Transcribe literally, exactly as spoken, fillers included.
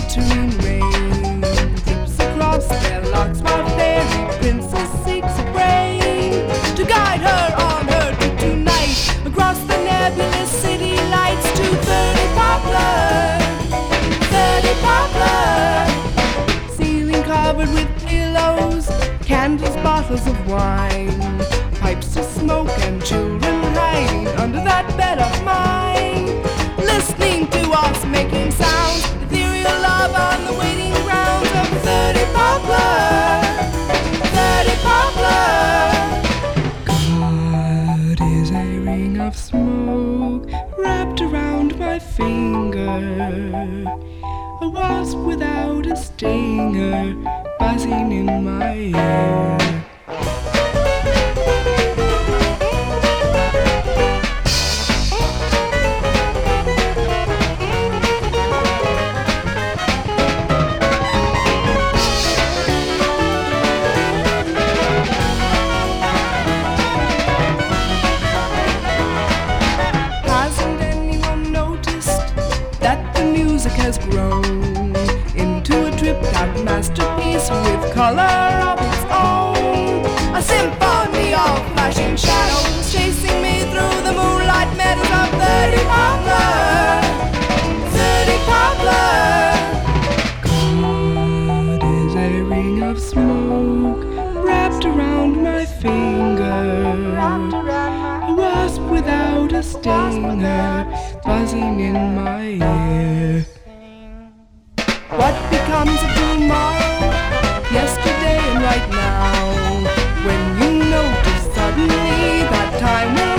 glittering rain drips across their locks while fairy princess seeks a brain to guide her on her trip tonight across the nebulous city lights to thirty Poplar, thirty Poplar. Ceiling covered with pillows, candles, bottles of wine, pipes to smoke and children hiding under that bed of mine, listening to us making sounds, ethereal love on the waiting grounds of thirty Poplar, thirty Poplar. God is a ring of smoke wrapped around my finger, a wasp without a stinger buzzing in my ear. Hasn't anyone noticed that the music has grown into a tripped-out masterpiece with color of its own? A symphony of flashing shadows chasing me through the moonlight meadows of thirty Poplar, thirty Poplar. God is a ring of smoke wrapped around my finger, a wasp without a stinger buzzing in my ear. What becomes of tomorrow, yesterday and right now, when you notice suddenly that time will